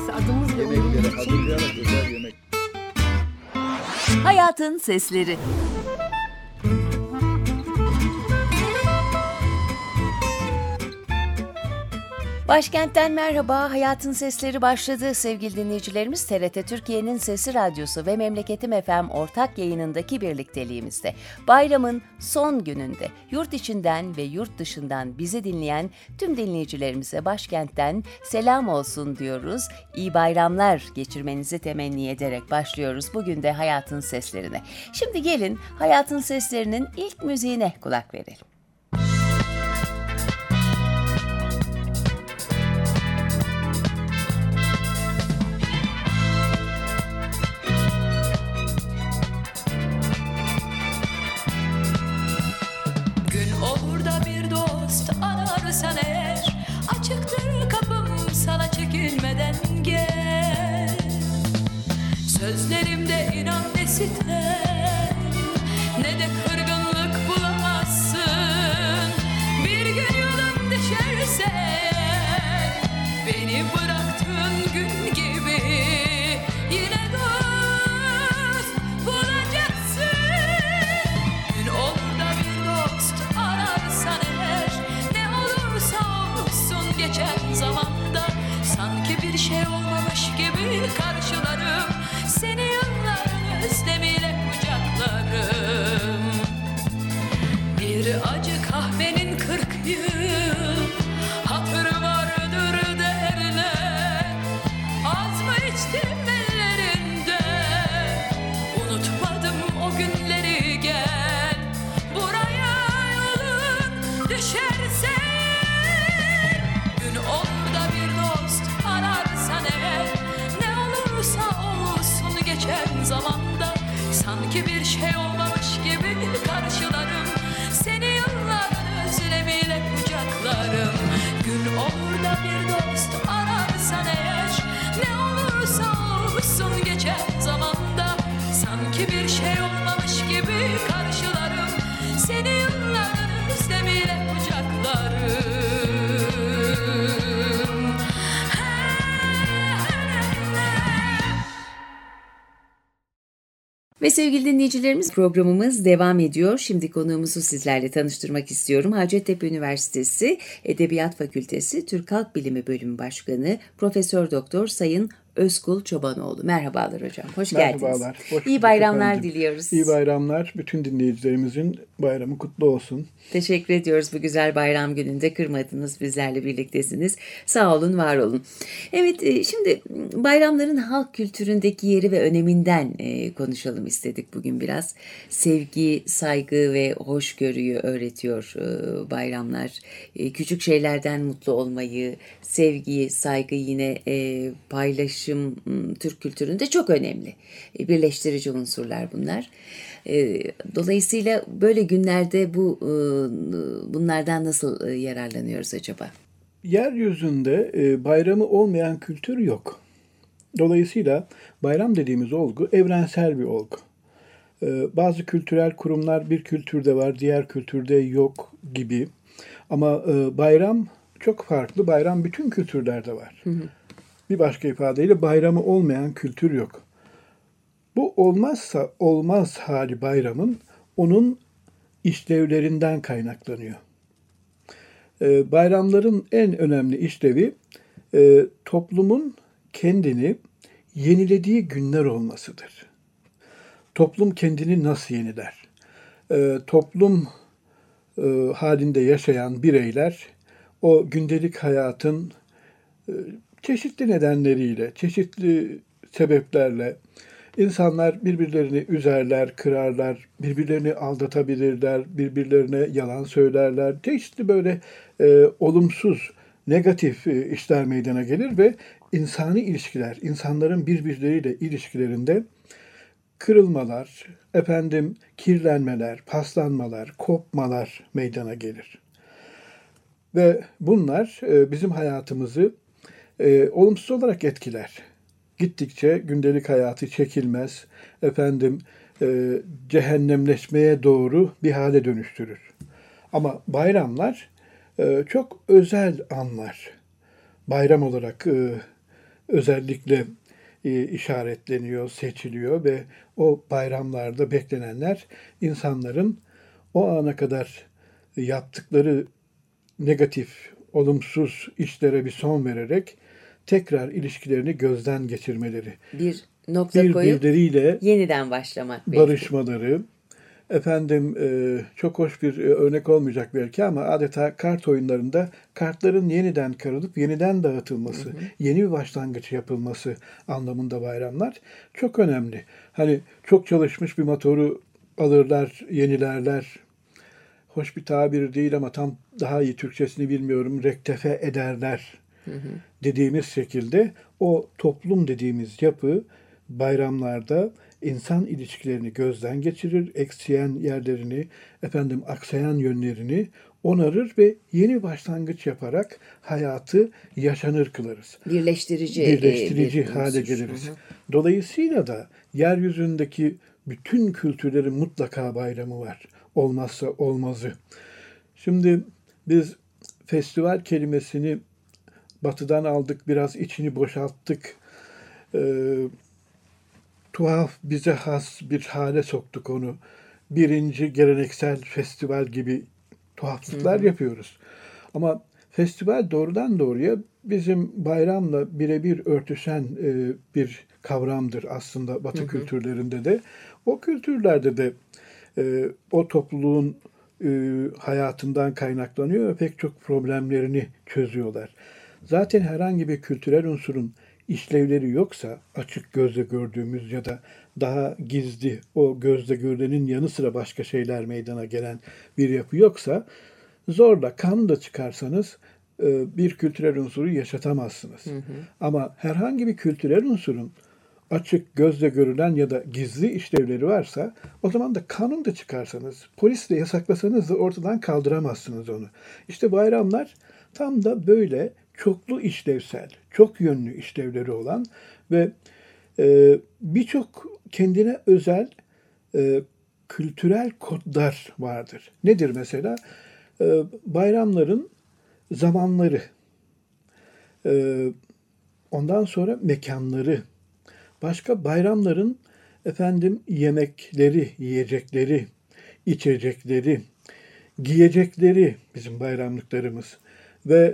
neredeyse adımızla Yemeklere uyumlu için. hazırlayarak özel yemek. Hayatın Sesleri. Başkent'ten merhaba, Hayatın Sesleri başladı. Sevgili dinleyicilerimiz, TRT Türkiye'nin Sesi Radyosu ve Memleketim FM ortak yayınındaki birlikteliğimizde. Bayramın son gününde yurt içinden ve yurt dışından bizi dinleyen tüm dinleyicilerimize Başkent'ten selam olsun diyoruz. İyi bayramlar geçirmenizi temenni ederek başlıyoruz bugün de Hayatın Seslerine. Şimdi gelin Hayatın Seslerinin ilk müziğine kulak verelim. Ararsan eğer açıktır kapım, sana çekinmeden gel. Sözlerimde inan ne sitem ne de kırgınlık bulamazsın. Bir gün yolum düşerse beni bıraktığın gün gibi yine dost bulacaksın. Gün olur da bir dost ararsan eğer, geçen zamanda sanki bir şey olmamış gibi karşılarım. Seni yılların özlemiyle kucaklarım. Bir acı kahvenin 40 yıl hatırı vardır derler. Az mı içtim ellerinde, unutmadım o günleri. Gel buraya, yolun düşerse orada bir dost ararsan eğer, ne olursa olsun geçen zamanda sanki bir şey olmamış gibi karşılarım. Seni yılların özlemiyle kucaklarım. Gün olur da bir dost ararsan eğer, ne olursa olsun geçen zamanda sanki bir şey olmamış gibi karşılarım. Seni yılların özlemiyle kucaklarım. Ve sevgili dinleyicilerimiz, programımız devam ediyor. Şimdi konuğumuzu sizlerle tanıştırmak istiyorum. Hacettepe Üniversitesi Edebiyat Fakültesi Türk Halk Bilimi Bölümü Başkanı Profesör Doktor Sayın Özkul Çobanoğlu. Merhabalar hocam. Hoş geldiniz. Merhabalar. İyi bayramlar diliyoruz. İyi bayramlar. Bütün dinleyicilerimizin bayramı kutlu olsun. Teşekkür ediyoruz. Bu güzel bayram gününde kırmadınız. Bizlerle birliktesiniz. Sağ olun, var olun. Evet, şimdi bayramların halk kültüründeki yeri ve öneminden konuşalım istedik bugün biraz. Sevgi, saygı ve hoşgörüyü öğretiyor bayramlar. Küçük şeylerden mutlu olmayı, sevgiyi, saygı, yine paylaşım Türk kültüründe çok önemli. Birleştirici unsurlar bunlar. Dolayısıyla böyle günlerde bunlardan nasıl yararlanıyoruz acaba? Yeryüzünde bayramı olmayan kültür yok. Dolayısıyla bayram dediğimiz olgu evrensel bir olgu. Bazı kültürel kurumlar bir kültürde var, diğer kültürde yok gibi. Ama bayram çok farklı. Bayram bütün kültürlerde var. Hı hı. Bir başka ifadeyle bayramı olmayan kültür yok. Bu olmazsa olmaz hali bayramın onun işlevlerinden kaynaklanıyor. Bayramların en önemli işlevi toplumun kendini yenilediği günler olmasıdır. Toplum kendini nasıl yeniler? Toplum halinde yaşayan bireyler o gündelik hayatın çeşitli nedenleriyle, çeşitli sebeplerle insanlar birbirlerini üzerler, kırarlar, birbirlerini aldatabilirler, birbirlerine yalan söylerler. Çeşitli böyle olumsuz, negatif işler meydana gelir ve insani ilişkiler, insanların birbirleriyle ilişkilerinde kırılmalar, kirlenmeler, paslanmalar, kopmalar meydana gelir. Ve bunlar bizim hayatımızı olumsuz olarak etkiler. Gittikçe gündelik hayatı çekilmez, cehennemleşmeye doğru bir hale dönüştürür. Ama bayramlar çok özel anlar. Bayram olarak özellikle işaretleniyor, seçiliyor ve o bayramlarda beklenenler insanların o ana kadar yaptıkları negatif, olumsuz işlere bir son vererek tekrar ilişkilerini gözden geçirmeleri, Bir nokta koyup birbirleriyle yeniden başlamak belki. barışmaları, efendim çok hoş bir örnek olmayacak belki ama adeta kart oyunlarında kartların yeniden karılıp yeniden dağıtılması, yeni bir başlangıç yapılması anlamında bayramlar çok önemli. Hani çok çalışmış bir motoru alırlar, yenilerler. Hoş bir tabir değil ama tam daha iyi Türkçesini bilmiyorum. Rektefe ederler dediğimiz şekilde o toplum dediğimiz yapı bayramlarda insan ilişkilerini gözden geçirir, eksiyen yerlerini, aksayan yönlerini onarır ve yeni başlangıç yaparak hayatı yaşanır kılarız. Birleştirici bir hale unsur. geliriz. Dolayısıyla da yeryüzündeki bütün kültürlerin mutlaka bayramı var. Olmazsa olmazı. Şimdi biz festival kelimesini Batı'dan aldık, biraz içini boşalttık. Tuhaf, bize has bir hale soktuk onu. Birinci geleneksel festival gibi tuhaflıklar yapıyoruz. Ama festival doğrudan doğruya bizim bayramla birebir örtüşen bir kavramdır aslında Batı kültürlerinde de. O kültürlerde de o topluluğun hayatından kaynaklanıyor ve pek çok problemlerini çözüyorlar. Zaten herhangi bir kültürel unsurun işlevleri yoksa, açık gözle gördüğümüz ya da daha gizli, o gözle görülenin yanı sıra başka şeyler meydana gelen bir yapı yoksa, zorla kanun da çıkarsanız bir kültürel unsuru yaşatamazsınız. Ama herhangi bir kültürel unsurun açık gözle görülen ya da gizli işlevleri varsa o zaman da kanun da çıkarsanız, polisle yasaklasanız da ortadan kaldıramazsınız onu. İşte bayramlar tam da böyle çoklu işlevsel, çok yönlü işlevleri olan ve birçok kendine özel kültürel kodlar vardır. Nedir mesela? Bayramların zamanları, ondan sonra mekanları, başka bayramların yemekleri, yiyecekleri, içecekleri, giyecekleri bizim bayramlıklarımız ve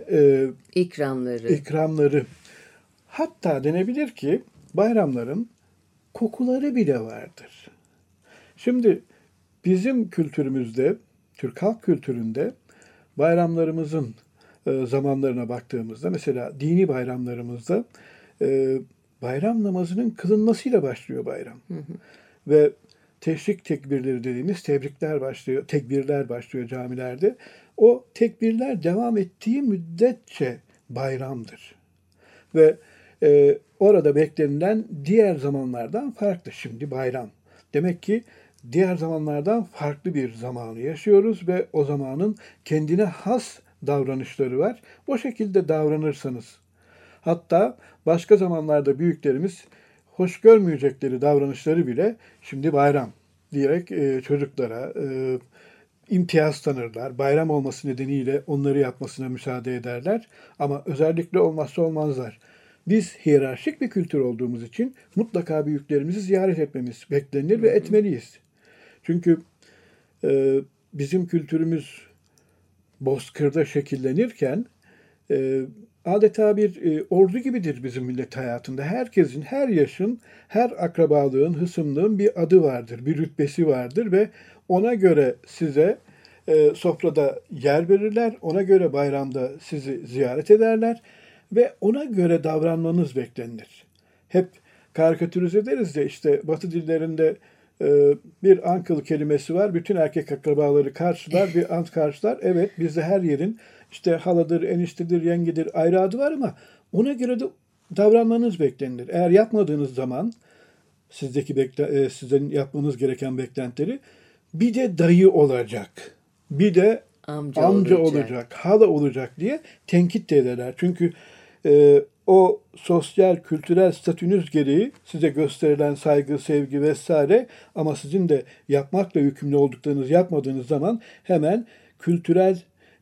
ikramları. Hatta denebilir ki bayramların kokuları bile vardır. Şimdi bizim kültürümüzde, Türk halk kültüründe bayramlarımızın zamanlarına baktığımızda mesela dini bayramlarımızda bayram namazının kılınmasıyla başlıyor bayram. Ve teşrik tekbirleri dediğimiz tekbirler başlıyor camilerde. O tekbirler devam ettiği müddetçe bayramdır. Ve orada beklenilen diğer zamanlardan farklı. Şimdi bayram. Demek ki diğer zamanlardan farklı bir zamanı yaşıyoruz ve o zamanın kendine has davranışları var. O şekilde davranırsanız, hatta başka zamanlarda büyüklerimiz hoş görmeyecekleri davranışları bile şimdi bayram diyerek çocuklara imtiyaz tanırlar. Bayram olması nedeniyle onları yapmasına müsaade ederler. Ama özellikle olmazsa olmazlar. Biz hiyerarşik bir kültür olduğumuz için mutlaka büyüklerimizi ziyaret etmemiz beklenir ve etmeliyiz. Çünkü bizim kültürümüz bozkırda şekillenirken adeta bir ordu gibidir bizim millet hayatında. Herkesin, her yaşın, her akrabalığın, hısımlığın bir adı vardır, bir rütbesi vardır ve ona göre size sofrada yer verirler, ona göre bayramda sizi ziyaret ederler ve ona göre davranmanız beklenir. Hep karikatürize ederiz de işte Batı dillerinde bir uncle kelimesi var. Bütün erkek akrabaları karşılar, bir aunt karşılar. Evet, bizde her yerin işte haladır, eniştedir, yengedir ayrı adı var ama ona göre de davranmanız beklenir. Eğer yapmadığınız zaman sizin yapmanız gereken beklentileri bir de dayı olacak, bir de amca olacak, hala olacak diye tenkit de ederler. Çünkü o sosyal, kültürel statünüz gereği size gösterilen saygı, sevgi vesaire ama sizin de yapmakla yükümlü olduklarınızı yapmadığınız zaman hemen kültürel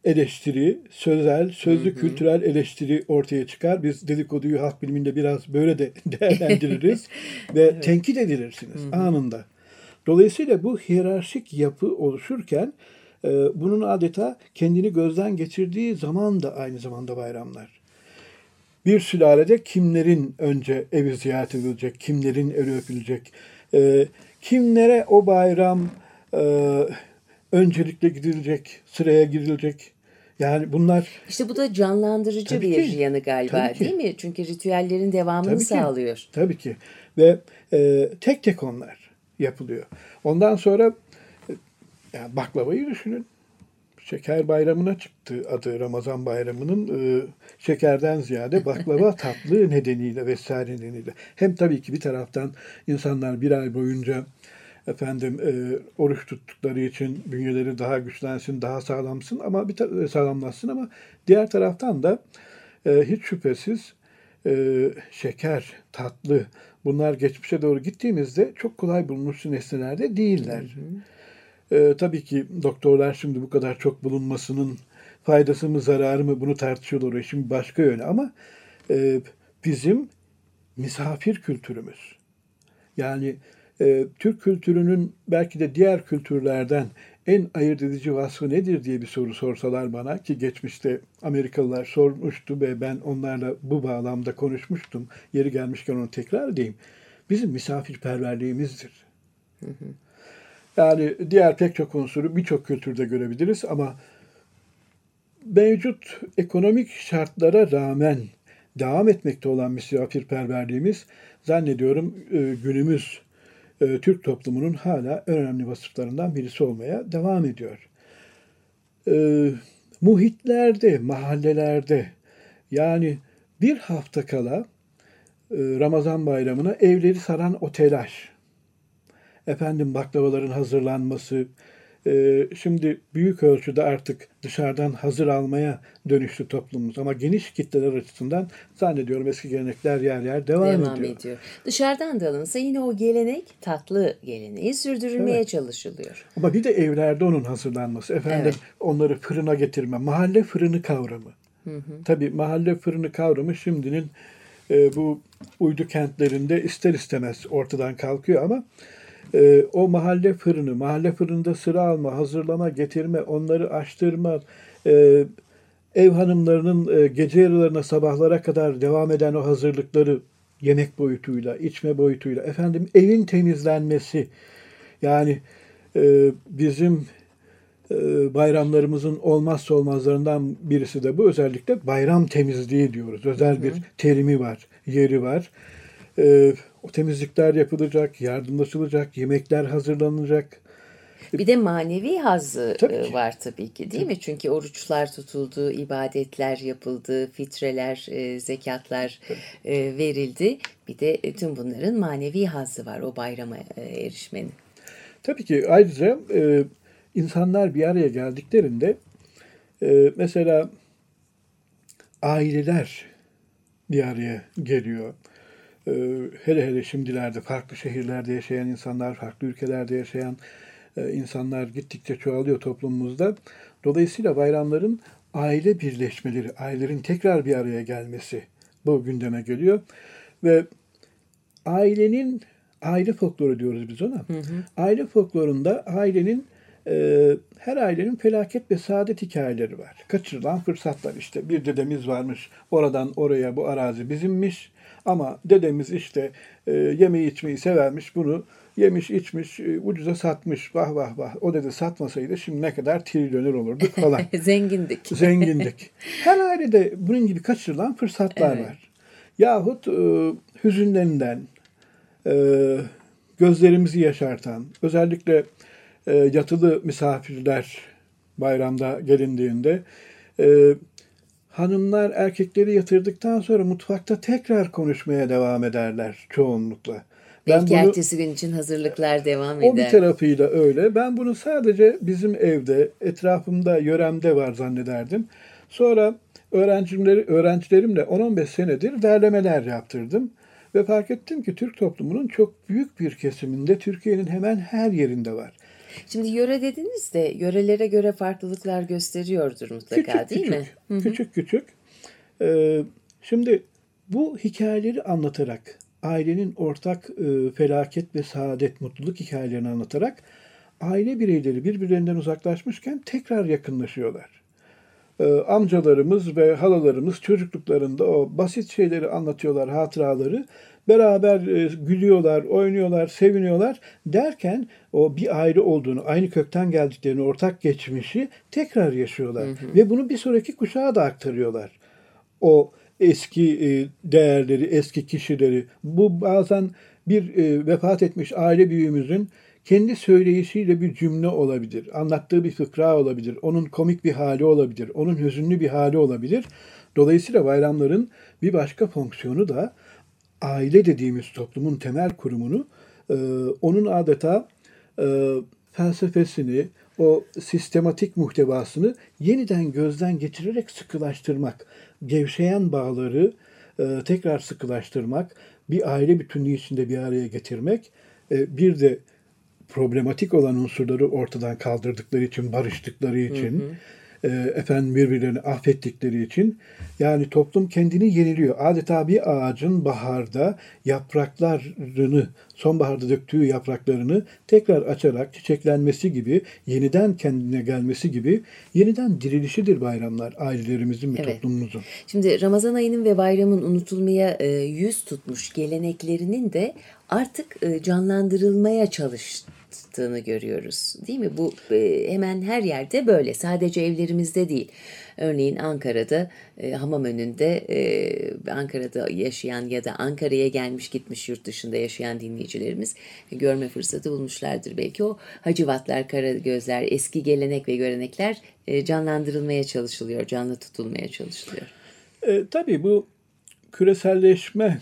eleştiri, sözel, sözlü kültürel eleştiri ortaya çıkar. Biz dedikoduyu halk biliminde biraz böyle de değerlendiririz ve tenkit edilirsiniz anında. Dolayısıyla bu hiyerarşik yapı oluşurken bunun adeta kendini gözden geçirdiği zaman da aynı zamanda bayramlar. Bir sülalede kimlerin önce evi ziyaret edilecek, kimlerin eli öpülecek, kimlere o bayram öncelikle gidilecek, sıraya girilecek. Yani bunlar... İşte bu da canlandırıcı Tabii bir ki. yanı galiba Tabii ki. değil mi? Çünkü ritüellerin devamını Tabii ki. sağlıyor. Tabii ki. Ve tek tek onlar yapılıyor. Ondan sonra yani baklavayı düşünün. Şeker bayramına çıktı adı Ramazan bayramının. Şekerden ziyade baklava tatlı nedeniyle vesaire nedeniyle. Hem tabii ki bir taraftan insanlar bir ay boyunca oruç tuttukları için bünyeleri daha güçlensin, daha sağlamsın ama sağlamlaşsın ama diğer taraftan da hiç şüphesiz şeker, tatlı bunlar geçmişe doğru gittiğimizde çok kolay bulunmuş nesneler de değiller. Tabii ki doktorlar şimdi bu kadar çok bulunmasının faydası mı zararı mı bunu tartışıyorlar. Şimdi başka yöne ama bizim misafir kültürümüz. Yani Türk kültürünün belki de diğer kültürlerden en ayırt edici vasfı nedir diye bir soru sorsalar bana ki geçmişte Amerikalılar sormuştu ve ben onlarla bu bağlamda konuşmuştum. Yeri gelmişken onu tekrar edeyim. Bizim misafirperverliğimizdir. Yani diğer pek çok unsuru birçok kültürde görebiliriz ama mevcut ekonomik şartlara rağmen devam etmekte olan misafirperverliğimiz zannediyorum günümüz Türk toplumunun hala en önemli vasıflarından birisi olmaya devam ediyor. Muhitlerde, mahallelerde yani bir hafta kala Ramazan bayramına evleri saran o telaş, baklavaların hazırlanması, şimdi büyük ölçüde artık dışarıdan hazır almaya dönüştü toplumumuz. Ama geniş kitleler açısından zannediyorum eski gelenekler yer yer devam ediyor. Dışarıdan da alınsa yine o gelenek, tatlı geleneği sürdürülmeye çalışılıyor. Ama bir de evlerde onun hazırlanması. Onları fırına getirme. Mahalle fırını kavramı. Tabii mahalle fırını kavramı şimdinin bu uydu kentlerinde ister istemez ortadan kalkıyor ama o mahalle fırında sıra alma, hazırlama, getirme, onları açtırma, ev hanımlarının gece yarılarına sabahlara kadar devam eden o hazırlıkları yemek boyutuyla, içme boyutuyla, evin temizlenmesi, yani bizim bayramlarımızın olmazsa olmazlarından birisi de bu. Özellikle bayram temizliği diyoruz. Özel bir terimi var, yeri var. O temizlikler yapılacak, yardımlaşılacak, yemekler hazırlanacak. Bir de manevi hazzı var tabii ki değil mi? Çünkü oruçlar tutuldu, ibadetler yapıldı, fitreler, zekatlar verildi. Bir de tüm bunların manevi hazzı var o bayrama erişmenin. Tabii ki ayrıca insanlar bir araya geldiklerinde mesela aileler bir araya geliyor. Hele şimdilerde farklı şehirlerde yaşayan insanlar, farklı ülkelerde yaşayan insanlar gittikçe çoğalıyor toplumumuzda. Dolayısıyla bayramların aile birleşmeleri, ailelerin tekrar bir araya gelmesi bu gündeme geliyor. Ve aile folkloru diyoruz biz ona. Aile folklorunda her ailenin felaket ve saadet hikayeleri var. Kaçırılan fırsatlar işte. Bir dedemiz varmış, oradan oraya bu arazi bizimmiş. Ama dedemiz yemeği içmeyi severmiş, bunu yemiş içmiş, ucuza satmış, vah vah vah. O dede satmasaydı şimdi ne kadar trilyoner olurduk falan. Zengindik. Her ailede bunun gibi kaçırılan fırsatlar var. Yahut hüzünlerinden, gözlerimizi yaşartan, özellikle yatılı misafirler bayramda gelindiğinde hanımlar erkekleri yatırdıktan sonra mutfakta tekrar konuşmaya devam ederler çoğunlukla. Belki ertesi gün için hazırlıklar devam eder. O bir tarafıyla öyle. Ben bunu sadece bizim evde, etrafımda, yöremde var zannederdim. Sonra öğrencilerimle 10-15 senedir derlemeler yaptırdım. Ve fark ettim ki Türk toplumunun çok büyük bir kesiminde Türkiye'nin hemen her yerinde var. Şimdi yöre dediniz de yörelere göre farklılıklar gösteriyordur mutlaka, değil mi? Küçük. Şimdi bu hikayeleri anlatarak, ailenin ortak felaket ve saadet, mutluluk hikayelerini anlatarak aile bireyleri birbirlerinden uzaklaşmışken tekrar yakınlaşıyorlar. Amcalarımız ve halalarımız çocukluklarında o basit şeyleri anlatıyorlar, hatıraları. Beraber gülüyorlar, oynuyorlar, seviniyorlar derken o bir aile olduğunu, aynı kökten geldiklerini, ortak geçmişi tekrar yaşıyorlar. Ve bunu bir sonraki kuşağa da aktarıyorlar. O eski değerleri, eski kişileri. Bu bazen bir vefat etmiş aile büyüğümüzün kendi söyleyişiyle bir cümle olabilir. Anlattığı bir fıkra olabilir. Onun komik bir hali olabilir. Onun hüzünlü bir hali olabilir. Dolayısıyla bayramların bir başka fonksiyonu da aile dediğimiz toplumun temel kurumunu, onun adeta felsefesini, o sistematik muhtevasını yeniden gözden geçirerek sıkılaştırmak, gevşeyen bağları tekrar sıkılaştırmak, bir aile bütünlüğü içinde bir araya getirmek, bir de problematik olan unsurları ortadan kaldırdıkları için, barıştıkları için, birbirlerini affettikleri için, yani toplum kendini yeniliyor. Adeta bir ağacın baharda yapraklarını, sonbaharda döktüğü yapraklarını tekrar açarak çiçeklenmesi gibi, yeniden kendine gelmesi gibi yeniden dirilişidir bayramlar ailelerimizin ve toplumumuzun. Şimdi Ramazan ayının ve bayramın unutulmaya yüz tutmuş geleneklerinin de artık canlandırılmaya çalıştığını görüyoruz. Değil mi? Bu hemen her yerde böyle. Sadece evlerimizde değil. Örneğin Ankara'da hamam önünde Ankara'da yaşayan ya da Ankara'ya gelmiş gitmiş yurt dışında yaşayan dinleyicilerimiz görme fırsatı bulmuşlardır. Belki o Hacivatlar, Karagözler, eski gelenek ve görenekler canlandırılmaya çalışılıyor, canlı tutulmaya çalışılıyor. Tabii bu küreselleşme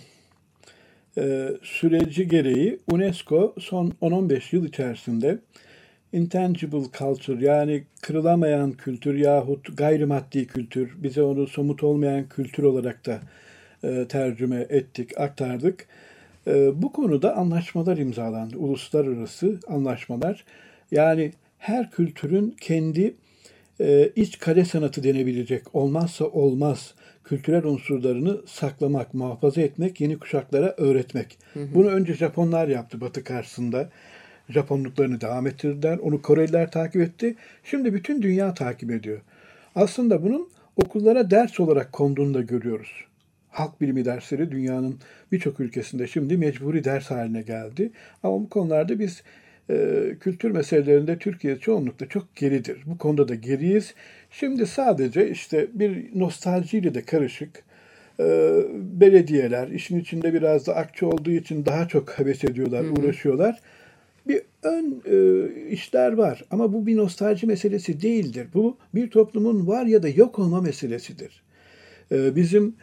süreci gereği UNESCO son 10-15 yıl içerisinde intangible culture, yani kırılamayan kültür yahut gayrimaddi kültür, bize onu somut olmayan kültür olarak da tercüme ettik, aktardık. Bu konuda anlaşmalar imzalandı, uluslararası anlaşmalar. Yani her kültürün kendi iç kale sanatı denebilecek, olmazsa olmaz kültürel unsurlarını saklamak, muhafaza etmek, yeni kuşaklara öğretmek. Bunu önce Japonlar yaptı Batı karşısında. Japonluklarını devam ettirdiler. Onu Koreliler takip etti. Şimdi bütün dünya takip ediyor. Aslında bunun okullara ders olarak konduğunu da görüyoruz. Halk bilimi dersleri dünyanın birçok ülkesinde şimdi mecburi ders haline geldi. Ama bu konularda biz kültür meselelerinde Türkiye çoğunlukla çok geridir. Bu konuda da geriyiz. Şimdi sadece işte bir nostaljiyle de karışık belediyeler, işin içinde biraz da akçe olduğu için daha çok heves ediyorlar, uğraşıyorlar. Bir ön işler var ama bu bir nostalji meselesi değildir. Bu bir toplumun var ya da yok olma meselesidir. Bizim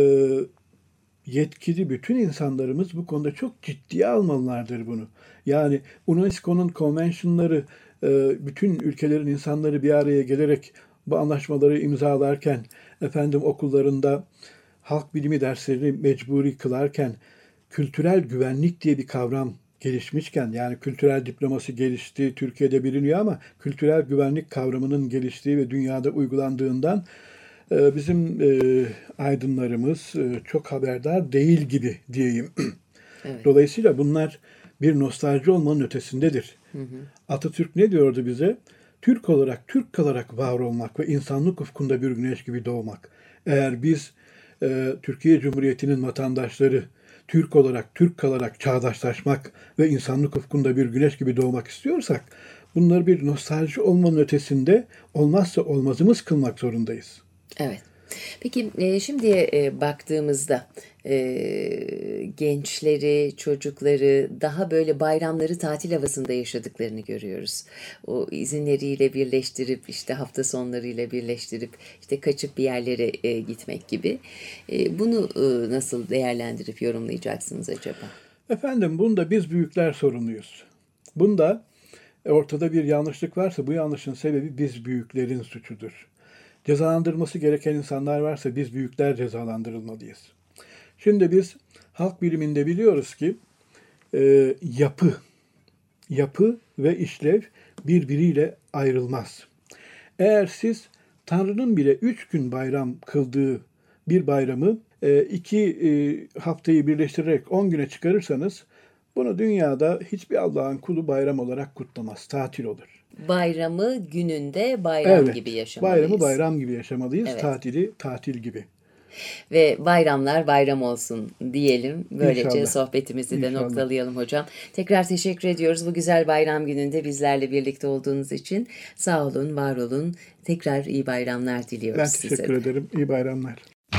yetkili bütün insanlarımız bu konuda çok ciddiye almalılardır bunu. Yani UNESCO'nun konvensiyonları, bütün ülkelerin insanları bir araya gelerek bu anlaşmaları imzalarken, okullarında halk bilimi derslerini mecburi kılarken, kültürel güvenlik diye bir kavram gelişmişken, yani kültürel diplomasi gelişti, Türkiye'de biliniyor ama kültürel güvenlik kavramının geliştiği ve dünyada uygulandığından bizim aydınlarımız çok haberdar değil gibi diyeyim. Evet. Dolayısıyla bunlar bir nostalji olmanın ötesindedir. Atatürk ne diyordu bize? Türk olarak, Türk kalarak var olmak ve insanlık ufkunda bir güneş gibi doğmak. Eğer biz Türkiye Cumhuriyeti'nin vatandaşları Türk olarak, Türk kalarak çağdaşlaşmak ve insanlık ufkunda bir güneş gibi doğmak istiyorsak, bunları bir nostalji olmanın ötesinde olmazsa olmazımız kılmak zorundayız. Evet. Peki şimdiye baktığımızda gençleri, çocukları daha böyle bayramları tatil havasında yaşadıklarını görüyoruz. O izinleriyle birleştirip işte hafta sonlarıyla birleştirip işte kaçıp bir yerlere gitmek gibi. Bunu nasıl değerlendirip yorumlayacaksınız acaba? Bunda biz büyükler sorumluyuz. Bunda ortada bir yanlışlık varsa bu yanlışın sebebi biz büyüklerin suçudur. Cezalandırılması gereken insanlar varsa biz büyükler cezalandırılmalıyız. Şimdi biz halk biliminde biliyoruz ki yapı ve işlev birbiriyle ayrılmaz. Eğer siz Tanrı'nın bile 3 gün bayram kıldığı bir bayramı 2 haftayı birleştirerek 10 güne çıkarırsanız bunu dünyada hiçbir Allah'ın kulu bayram olarak kutlamaz, tatil olur. Bayramı gününde bayram gibi yaşamalıyız. Bayramı bayram gibi yaşamalıyız, Evet. tatili tatil gibi. Ve bayramlar bayram olsun diyelim. Böylece İnşallah. sohbetimizi de İnşallah. noktalayalım hocam. Tekrar teşekkür ediyoruz bu güzel bayram gününde bizlerle birlikte olduğunuz için. Sağ olun, var olun. Tekrar iyi bayramlar diliyoruz Ben size. teşekkür ederim. İyi bayramlar.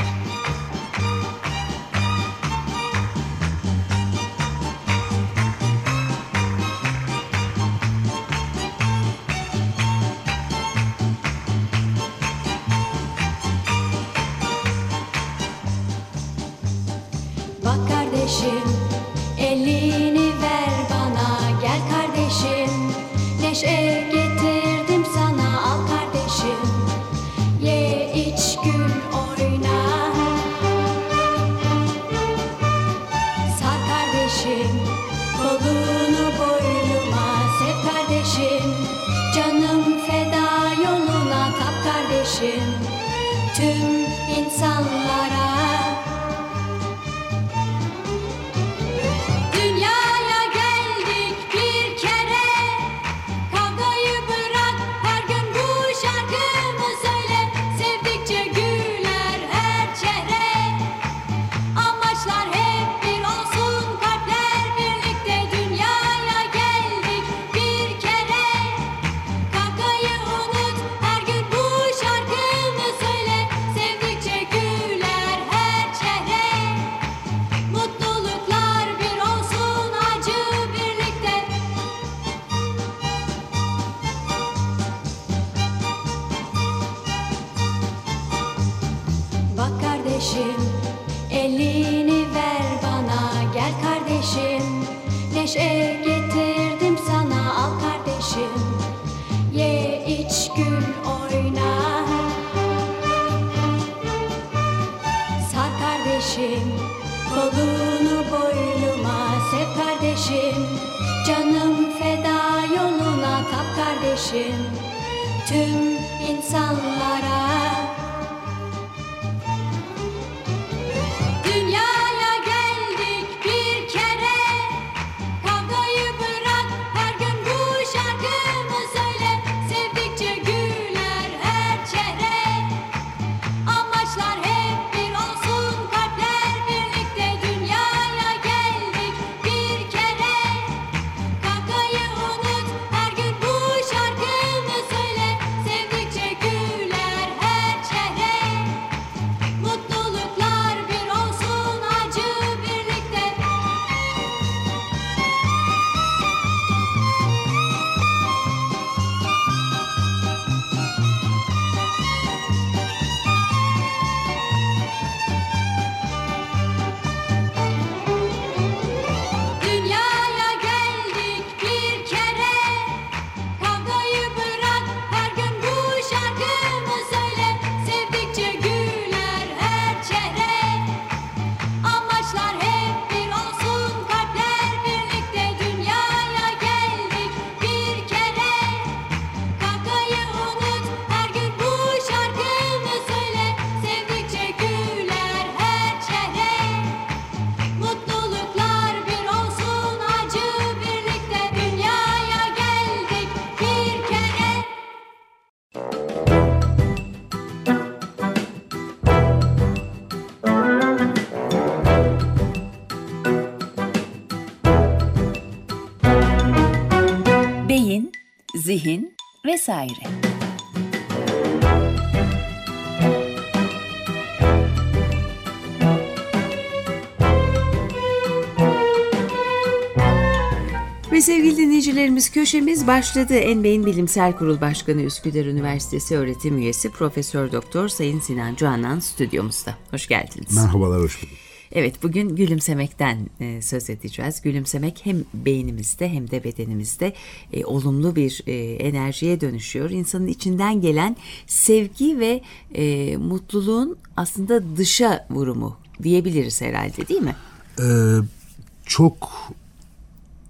Bak kardeşim, elini ver bana, gel kardeşim. Neşe getirdim sana, al kardeşim. Ye, iç, gül, oyna. Sar kardeşim, kolunu boynuma, sev kardeşim. Canım feda yoluna, tap kardeşim. Tüm insanlara. Dünyaya geldik bir kere, kavgayı bırak, her gün bu şarkımı söyle. Sevdikçe güler her çehre, amaçlar hep bir olsun, kalpler birlikte. Dünyaya geldik bir kere, kavgayı unut, her gün bu şarkımı söyle. Sevdikçe güler her çehre, mutluluklar bir olsun, acı birlikte. Bak kardeşim, elini ver bana, gel kardeşim. Neşe getirdim sana, al kardeşim. Ye, iç, gül, oyna. Sar kardeşim, kolunu boynuma, sev kardeşim. Canım feda yoluna, tap kardeşim. Tüm insanlara. Dünyaya geldik bir kere, kavgayı bırak, her gün bu şarkımı söyle. Sevdikçe güler her çehre, amaçlar hep bir olsun, kalpler birlikte. Dünyaya geldik bir kere, kavgayı unut, her gün bu şarkımı söyle. Sevdikçe güler her çehre, mutluluklar bir olsun, acı birlikte. Dünyaya geldik bir kere, kavgayı bırak, her gün bu şarkımı söyle. Sevdikçe güler her çehre, amaçlar hep bir olsun, kalpler birlikte. Dünyaya geldik bir kere, kavgayı unut, her gün bu şarkımı söyle. Sevdikçe güler her çehre, mutluluklar bir olsun, acı birlikte. Dünyaya geldik bir kere. Beyin, zihin vesaire. Ve sevgili dinleyicilerimiz, köşemiz başladı. Enbeyin Bilimsel Kurul Başkanı, Üsküdar Üniversitesi öğretim üyesi Profesör Doktor Sayın Sinan Canan stüdyomuzda. Hoş geldiniz. Merhabalar, hoş bulduk. Evet, bugün gülümsemekten söz edeceğiz. Gülümsemek hem beynimizde hem de bedenimizde olumlu bir enerjiye dönüşüyor. İnsanın içinden gelen sevgi ve mutluluğun aslında dışa vurumu diyebiliriz herhalde, değil mi? Çok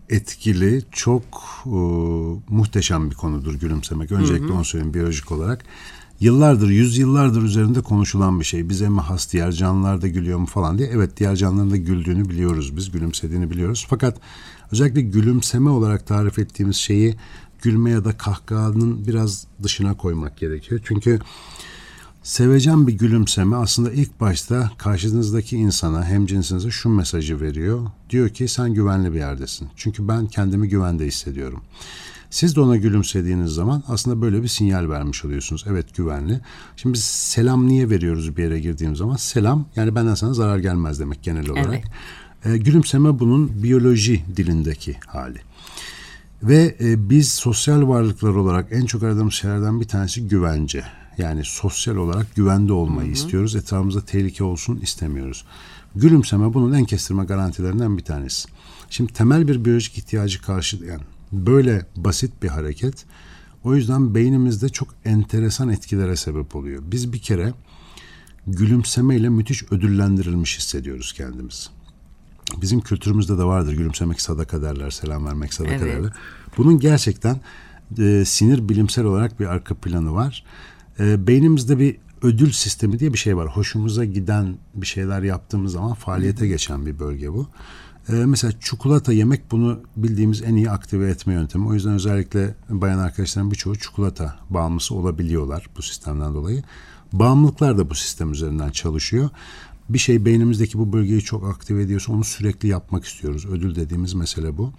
etkili, çok muhteşem bir konudur gülümsemek. Öncelikle onu söyleyeyim biyolojik olarak. Yıllardır, yüzyıllardır üzerinde konuşulan bir şey. Bize mi has, diğer canlılar da gülüyor mu falan diye. Evet, diğer canlıların da güldüğünü biliyoruz biz, gülümsediğini biliyoruz. Fakat özellikle gülümseme olarak tarif ettiğimiz şeyi gülme ya da kahkahanın biraz dışına koymak gerekiyor. Çünkü sevecen bir gülümseme aslında ilk başta karşınızdaki insana, hemcinsinize şu mesajı veriyor. Diyor ki sen güvenli bir yerdesin. Çünkü ben kendimi güvende hissediyorum. Siz de ona gülümsediğiniz zaman aslında böyle bir sinyal vermiş oluyorsunuz. Evet, güvenli. Şimdi biz selam niye veriyoruz bir yere girdiğim zaman? Selam, yani benden sana zarar gelmez demek genel olarak. Evet. Gülümseme bunun biyoloji dilindeki hali. Ve biz sosyal varlıklar olarak en çok aradığımız şeylerden bir tanesi güvence. Yani sosyal olarak güvende olmayı istiyoruz. Etrafımızda tehlike olsun istemiyoruz. Gülümseme bunun en kestirme garantilerinden bir tanesi. Şimdi temel bir biyolojik ihtiyacı karşılayan böyle basit bir hareket, o yüzden beynimizde çok enteresan etkilere sebep oluyor. Biz bir kere gülümsemeyle müthiş ödüllendirilmiş hissediyoruz kendimizi. Bizim kültürümüzde de vardır, gülümsemek sadaka derler, selam vermek sadaka derler. Bunun gerçekten sinir bilimsel olarak bir arka planı var. Beynimizde bir ödül sistemi diye bir şey var. Hoşumuza giden bir şeyler yaptığımız zaman faaliyete geçen bir bölge bu. Mesela çikolata yemek bunu bildiğimiz en iyi aktive etme yöntemi. O yüzden özellikle bayan arkadaşlarım birçoğu çikolata bağımlısı olabiliyorlar bu sistemden dolayı. Bağımlılıklar da bu sistem üzerinden çalışıyor. Bir şey beynimizdeki bu bölgeyi çok aktive ediyorsa onu sürekli yapmak istiyoruz. Ödül dediğimiz mesele bu.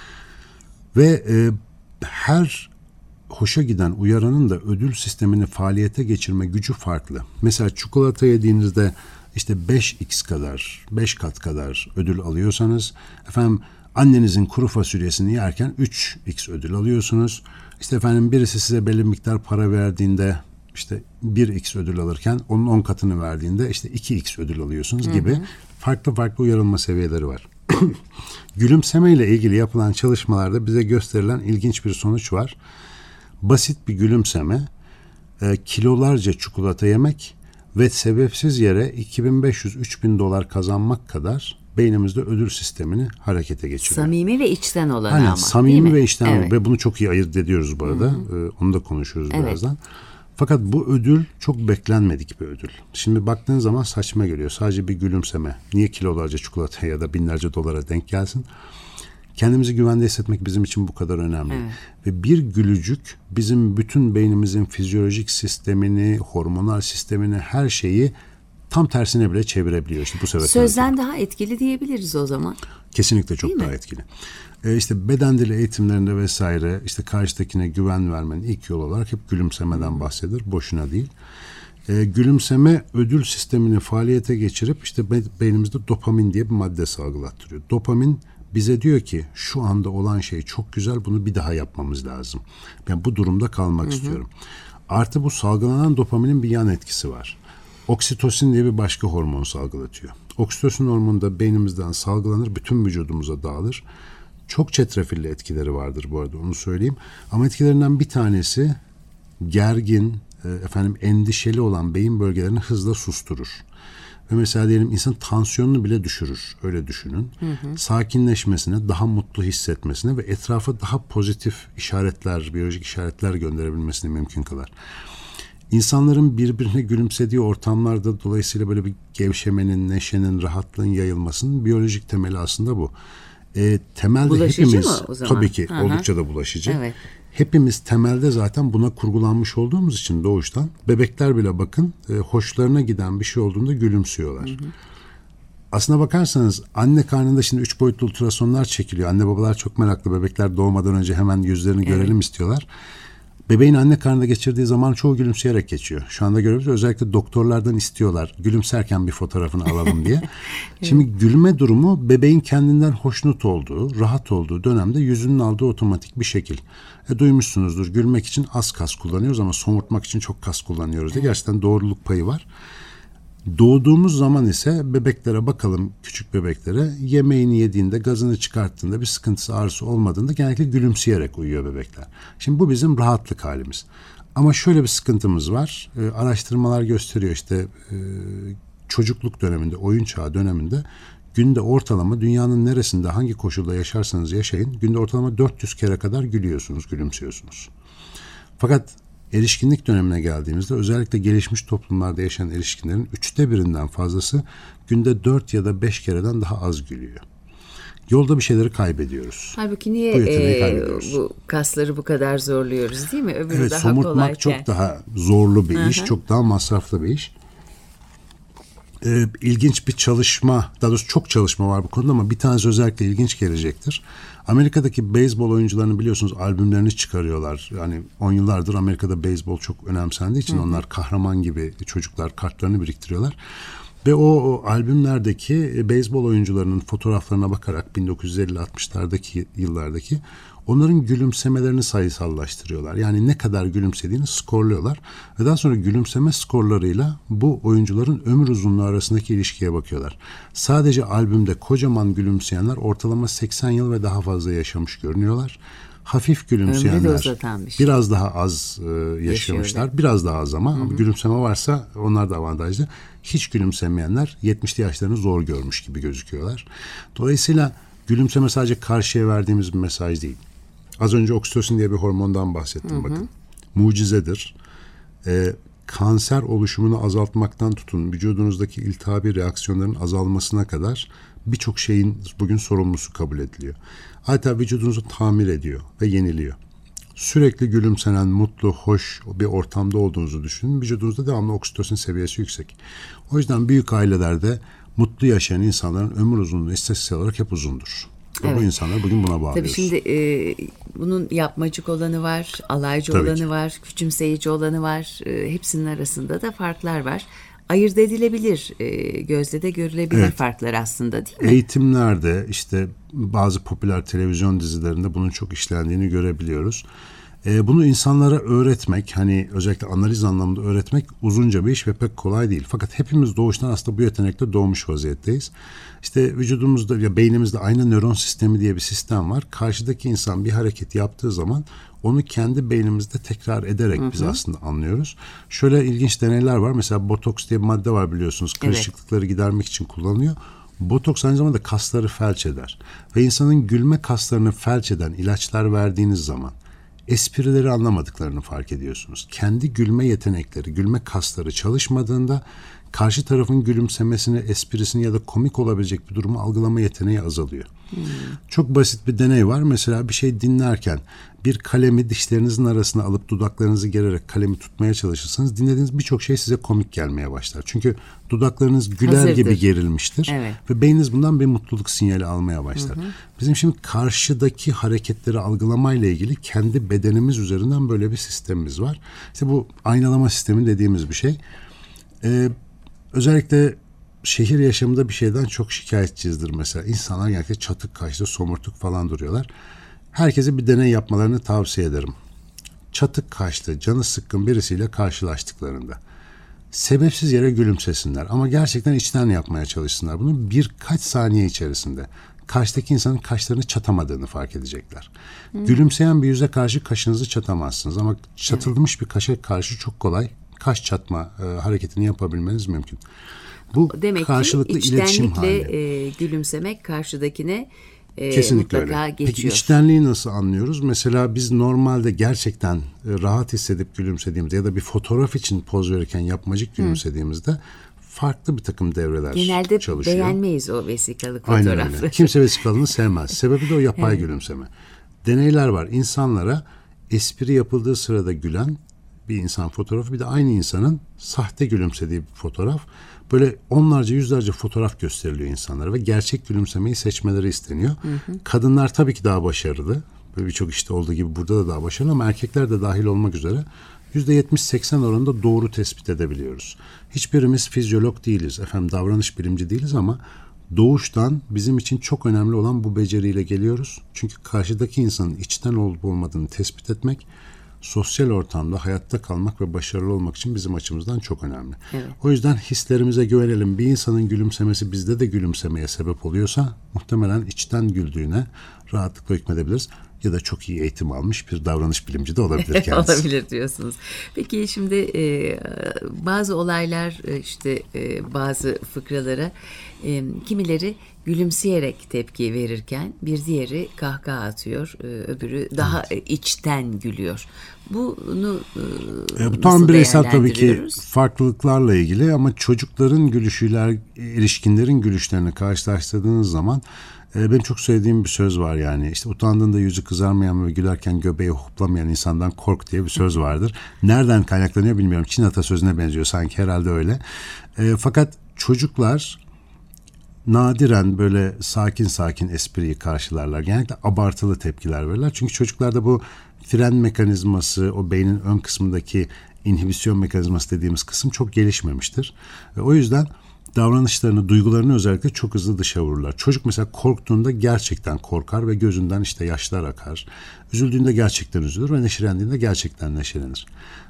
Ve her hoşa giden uyaranın da ödül sistemini faaliyete geçirme gücü farklı. Mesela çikolata yediğinizde işte 5x kadar, 5 kat kadar ödül alıyorsanız, efendim annenizin kuru fasulyesini yerken 3x ödül alıyorsunuz. İşte efendim birisi size belli miktar para verdiğinde işte 1x ödül alırken onun 10 katını verdiğinde işte 2x ödül alıyorsunuz gibi farklı farklı uyarılma seviyeleri var. Gülümseme ile ilgili yapılan çalışmalarda bize gösterilen ilginç bir sonuç var. Basit bir gülümseme, kilolarca çikolata yemek ve sebepsiz yere $2.500-3.000 kazanmak kadar beynimizde ödül sistemini harekete geçiriyor. Samimi ve içten olanı Aynen, ama. samimi ve içten ve bunu çok iyi ayırt ediyoruz bu arada. Onu da konuşuruz birazdan. Fakat bu ödül çok beklenmedik bir ödül. Şimdi baktığın zaman saçma geliyor. Sadece bir gülümseme. Niye kilolarca çikolata ya da binlerce dolara denk gelsin? Kendimizi güvende hissetmek bizim için bu kadar önemli. Ve bir gülücük bizim bütün beynimizin fizyolojik sistemini, hormonal sistemini, her şeyi tam tersine bile çevirebiliyor. İşte bu sebepten. Sözden daha etkili diyebiliriz o zaman. Kesinlikle çok daha etkili. İşte beden dili eğitimlerinde vesaire işte karşıdakine güven vermenin ilk yolu olarak hep gülümsemeden bahsedilir. Boşuna değil. Gülümseme ödül sistemini faaliyete geçirip işte beynimizde dopamin diye bir madde salgılattırıyor. Dopamin bize diyor ki şu anda olan şey çok güzel, bunu bir daha yapmamız lazım. Ben bu durumda kalmak istiyorum. Artı bu salgılanan dopaminin bir yan etkisi var. Oksitosin diye bir başka hormon salgılatıyor. Oksitosin hormonu da beynimizden salgılanır, bütün vücudumuza dağılır. Çok çetrefilli etkileri vardır bu arada, onu söyleyeyim. Ama etkilerinden bir tanesi gergin, endişeli olan beyin bölgelerini hızla susturur. Ve mesela diyelim insan tansiyonunu bile düşürür. Öyle düşünün. Sakinleşmesine, daha mutlu hissetmesine ve etrafa daha pozitif işaretler, biyolojik işaretler gönderebilmesini mümkün kılar. İnsanların birbirine gülümsediği ortamlarda dolayısıyla böyle bir gevşemenin, neşenin, rahatlığın yayılmasının biyolojik temeli aslında bu. Temelde bulaşıcı hepimiz, mı o zaman? tabii ki oldukça da bulaşıcı. Evet. Hepimiz temelde zaten buna kurgulanmış olduğumuz için doğuştan, bebekler bile bakın hoşlarına giden bir şey olduğunda gülümsüyorlar. Aslına bakarsanız anne karnında şimdi 3 boyutlu ultrasonlar çekiliyor. Anne babalar çok meraklı, bebekler doğmadan önce hemen yüzlerini görelim istiyorlar. Bebeğin anne karnında geçirdiği zaman çoğu gülümseyerek geçiyor. Şu anda görebiliyoruz. Özellikle doktorlardan istiyorlar gülümserken bir fotoğrafını alalım diye. Şimdi gülme durumu bebeğin kendinden hoşnut olduğu, rahat olduğu dönemde yüzünün aldığı otomatik bir şekil. Duymuşsunuzdur, gülmek için az kas kullanıyoruz ama somurtmak için çok kas kullanıyoruz diye. Gerçekten doğruluk payı var. Doğduğumuz zaman ise bebeklere bakalım, küçük bebeklere, yemeğini yediğinde, gazını çıkarttığında, bir sıkıntısı, ağrısı olmadığında genellikle gülümseyerek uyuyor bebekler. Şimdi bu bizim rahatlık halimiz. Ama şöyle bir sıkıntımız var. Araştırmalar gösteriyor işte çocukluk döneminde, oyun çağı döneminde günde ortalama dünyanın neresinde hangi koşulda yaşarsanız yaşayın günde ortalama 400 kere kadar gülüyorsunuz, gülümsüyorsunuz. Fakat erişkinlik dönemine geldiğimizde özellikle gelişmiş toplumlarda yaşayan erişkinlerin 1/3'ünden fazlası günde 4 ya da 5 kereden daha az gülüyor. Yolda bir şeyleri kaybediyoruz. Halbuki Bu yeteneği niye kaybediyoruz. bu kasları bu kadar zorluyoruz değil mi? Öbürü Evet, daha somurtmak kolayken. çok daha zorlu bir iş, çok daha masraflı bir iş. İlginç bir çalışma, daha doğrusu çok çalışma var bu konuda ama bir tanesi özellikle ilginç gelecektir. Amerika'daki beyzbol oyuncularını biliyorsunuz albümlerini çıkarıyorlar. Yani 10 yıllardır Amerika'da beyzbol çok önemsendiği için onlar kahraman gibi çocuklar kartlarını biriktiriyorlar. Ve o albümlerdeki beyzbol oyuncularının fotoğraflarına bakarak 1950-60'lardaki yıllardaki onların gülümsemelerini sayısallaştırıyorlar. Yani ne kadar gülümsediğini skorluyorlar. Ve daha sonra gülümseme skorlarıyla bu oyuncuların ömür uzunluğu arasındaki ilişkiye bakıyorlar. Sadece albümde kocaman gülümseyenler ortalama 80 yıl ve daha fazla yaşamış görünüyorlar. Hafif gülümseyenler biraz daha az yaşamışlar. Biraz daha az ama gülümseme varsa onlar da avantajlı. Hiç gülümsemeyenler 70'li yaşlarını zor görmüş gibi gözüküyorlar. Dolayısıyla gülümseme sadece karşıya verdiğimiz bir mesaj değil. Az önce oksitosin diye bir hormondan bahsettim bakın. Mucizedir. Kanser oluşumunu azaltmaktan tutun vücudunuzdaki iltihabi reaksiyonların azalmasına kadar birçok şeyin bugün sorumlusu kabul ediliyor. Hatta vücudunuzu tamir ediyor ve yeniliyor. Sürekli gülümsenen, mutlu, hoş bir ortamda olduğunuzu düşünün. Vücudunuzda devamlı oksitosin seviyesi yüksek. O yüzden büyük ailelerde mutlu yaşayan insanların ömür uzunluğu istatistiksel olarak hep uzundur. Evet. Bu insanlar bugün buna bağlıyoruz. Tabii şimdi bunun yapmacık olanı var, alaycı Tabii olanı ki. var, küçümseyici olanı var. Hepsinin arasında da farklar var. Ayırt edilebilir, gözle de görülebilir farklar aslında değil mi? Eğitimlerde işte bazı popüler televizyon dizilerinde bunun çok işlendiğini görebiliyoruz. Bunu insanlara öğretmek, hani özellikle analiz anlamında öğretmek uzunca bir iş ve pek kolay değil. Fakat hepimiz doğuştan aslında bu yetenekle doğmuş vaziyetteyiz. İşte vücudumuzda ya beynimizde aynı nöron sistemi diye bir sistem var. Karşıdaki insan bir hareket yaptığı zaman onu kendi beynimizde tekrar ederek biz aslında anlıyoruz. Şöyle ilginç deneyler var. Mesela botoks diye bir madde var biliyorsunuz. Kırışıklıkları gidermek için kullanılıyor. Botoks aynı zamanda kasları felç eder. Ve insanın gülme kaslarını felç eden ilaçlar verdiğiniz zaman esprileri anlamadıklarını fark ediyorsunuz. Kendi gülme yetenekleri, gülme kasları çalışmadığında karşı tarafın gülümsemesini, esprisini ya da komik olabilecek bir durumu algılama yeteneği azalıyor. Çok basit bir deney var. Mesela bir şey dinlerken bir kalemi dişlerinizin arasına alıp dudaklarınızı gererek kalemi tutmaya çalışırsanız dinlediğiniz birçok şey size komik gelmeye başlar. Çünkü dudaklarınız güler Hazırdır. gibi gerilmiştir. Evet. Ve beyniniz bundan bir mutluluk sinyali almaya başlar. Bizim şimdi karşıdaki hareketleri algılamayla ilgili kendi bedenimiz üzerinden böyle bir sistemimiz var. İşte bu aynalama sistemi dediğimiz bir şey. Özellikle şehir yaşamında bir şeyden çok şikayetçiyizdir mesela. İnsanlar genellikle çatık kaşlı, somurtuk falan duruyorlar. Herkese bir deney yapmalarını tavsiye ederim. Çatık kaşlı, canı sıkkın birisiyle karşılaştıklarında sebepsiz yere gülümsesinler ama gerçekten içten yapmaya çalışsınlar. Bunu birkaç saniye içerisinde karşıdaki insanın kaşlarını çatamadığını fark edecekler. Gülümseyen bir yüze karşı kaşınızı çatamazsınız ama çatılmış bir kaşa karşı çok kolay kaş çatma hareketini yapabilmeniz mümkün. Bu Demek karşılıklı ki iletişim içtenlikle hali. gülümsemek karşıdakine Kesinlikle mutlaka öyle. geçiyor. Peki içtenliği nasıl anlıyoruz? Mesela biz normalde gerçekten rahat hissedip gülümsediğimizde ya da bir fotoğraf için poz verirken yapmacık gülümsediğimizde farklı bir takım devreler Genelde çalışıyor. beğenmeyiz o vesikalı Aynen fotoğrafları. öyle. Kimse vesikalını sevmez. Sebebi de o yapay gülümseme. Deneyler var. İnsanlara espri yapıldığı sırada gülen bir insan fotoğrafı, bir de aynı insanın sahte gülümsediği bir fotoğraf. Böyle onlarca, yüzlerce fotoğraf gösteriliyor insanlara ve gerçek gülümsemeyi seçmeleri isteniyor. Kadınlar tabii ki daha başarılı. Böyle birçok işte olduğu gibi burada da daha başarılı ama erkekler de dahil olmak üzere %70-80 oranında doğru tespit edebiliyoruz. Hiçbirimiz fizyolog değiliz, davranış bilimci değiliz ama doğuştan bizim için çok önemli olan bu beceriyle geliyoruz. Çünkü karşıdaki insanın içten olup olmadığını tespit etmek, sosyal ortamda hayatta kalmak ve başarılı olmak için bizim açımızdan çok önemli. Evet. O yüzden hislerimize güvenelim. Bir insanın gülümsemesi bizde de gülümsemeye sebep oluyorsa muhtemelen içten güldüğüne rahatlıkla hükmedebiliriz. ya da çok iyi eğitim almış bir davranış bilimci de olabilir kendisi. Olabilir diyorsunuz. Peki şimdi bazı olaylar işte bazı fıkralara kimileri gülümseyerek tepki verirken bir diğeri kahkaha atıyor, öbürü daha içten gülüyor. Bunu Bu tam bireysel tabii ki değerlendiriyoruz? farklılıklarla ilgili ama çocukların gülüşüyle erişkinlerin gülüşlerini karşılaştırdığınız zaman benim çok sevdiğim bir söz var yani. İşte utandığında yüzü kızarmayan ve gülerken göbeği hoplamayan insandan kork diye bir söz vardır. Nereden kaynaklanıyor bilmiyorum. Çin atasözüne benziyor sanki, herhalde öyle. Fakat çocuklar nadiren böyle sakin sakin espriyi karşılarlar. Genellikle abartılı tepkiler verirler. Çünkü çocuklarda bu fren mekanizması, o beynin ön kısmındaki inhibisyon mekanizması dediğimiz kısım çok gelişmemiştir. Ve o yüzden davranışlarını, duygularını özellikle çok hızlı dışa vururlar. Çocuk mesela korktuğunda gerçekten korkar ve gözünden işte yaşlar akar. Üzüldüğünde gerçekten üzülür ve neşelendiğinde gerçekten neşelenir.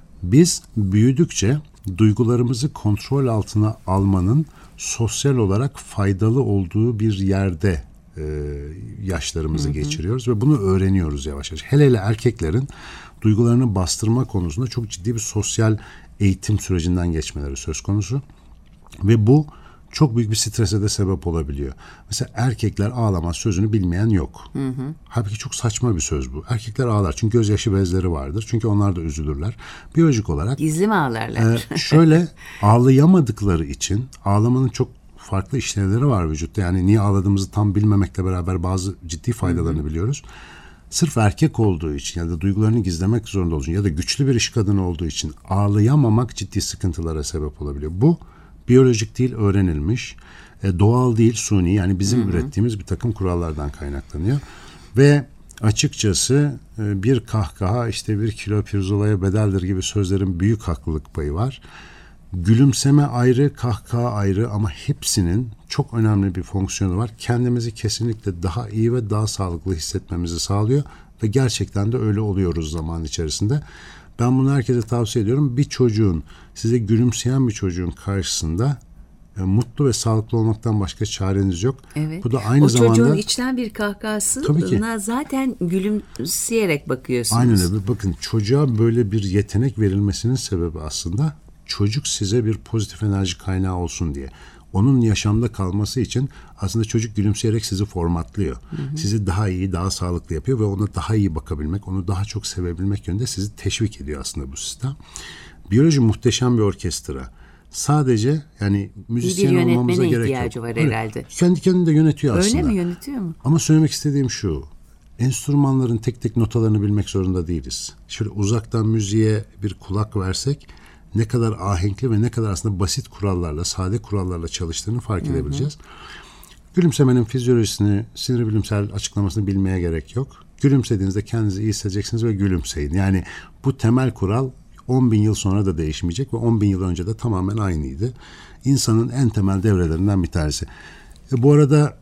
Biz büyüdükçe duygularımızı kontrol altına almanın sosyal olarak faydalı olduğu bir yerde yaşlarımızı geçiriyoruz ve bunu öğreniyoruz yavaş yavaş. Hele hele erkeklerin duygularını bastırma konusunda çok ciddi bir sosyal eğitim sürecinden geçmeleri söz konusu. Ve bu çok büyük bir strese de sebep olabiliyor. Mesela erkekler ağlamaz sözünü bilmeyen yok. Halbuki çok saçma bir söz bu. Erkekler ağlar çünkü gözyaşı bezleri vardır. Çünkü onlar da üzülürler. Biyolojik olarak Gizli mi ağlarlar? şöyle ağlayamadıkları için, ağlamanın çok farklı işlevleri var vücutta. Yani niye ağladığımızı tam bilmemekle beraber bazı ciddi faydalarını biliyoruz. Sırf erkek olduğu için ya da duygularını gizlemek zorunda olduğu için ya da güçlü bir iş kadını olduğu için ağlayamamak ciddi sıkıntılara sebep olabiliyor. Bu biyolojik değil, öğrenilmiş, doğal değil, suni, yani bizim ürettiğimiz bir takım kurallardan kaynaklanıyor. Ve açıkçası bir kahkaha işte 1 kilo pirzolaya bedeldir gibi sözlerin büyük haklılık payı var. Gülümseme ayrı, kahkaha ayrı ama hepsinin çok önemli bir fonksiyonu var. Kendimizi kesinlikle daha iyi ve daha sağlıklı hissetmemizi sağlıyor ve gerçekten de öyle oluyoruz zaman içerisinde. Ben bunu herkese tavsiye ediyorum. Bir çocuğun, size gülümseyen bir çocuğun karşısında mutlu ve sağlıklı olmaktan başka çareniz yok. Evet. Bu da aynı o zamanda... çocuğun içten bir kahkahasına zaten gülümseyerek bakıyorsunuz. Aynen öyle. Bakın, çocuğa böyle bir yetenek verilmesinin sebebi aslında çocuk size bir pozitif enerji kaynağı olsun diye. Onun yaşamda kalması için aslında çocuk gülümseyerek sizi formatlıyor. Sizi daha iyi, daha sağlıklı yapıyor ve ona daha iyi bakabilmek, onu daha çok sevebilmek yönünde sizi teşvik ediyor aslında bu sistem. Biyoloji muhteşem bir orkestra. Sadece yani müzisyen olmamıza gerek yok. ihtiyacı var herhalde. Kendi kendini de yönetiyor aslında. Öyle mi, yönetiyor mu? Ama söylemek istediğim şu. Enstrümanların tek tek notalarını bilmek zorunda değiliz. Şöyle uzaktan müziğe bir kulak versek ne kadar ahenkli ve ne kadar aslında basit kurallarla, sade kurallarla çalıştığını fark edebileceğiz. Gülümsemenin fizyolojisini, sinir bilimsel açıklamasını bilmeye gerek yok. Gülümsediğinizde kendinizi iyi hissedeceksiniz ve gülümseyin. Yani bu temel kural 10.000 yıl sonra da değişmeyecek ve 10.000 yıl önce de tamamen aynıydı. İnsanın en temel devrelerinden bir tanesi. Bu arada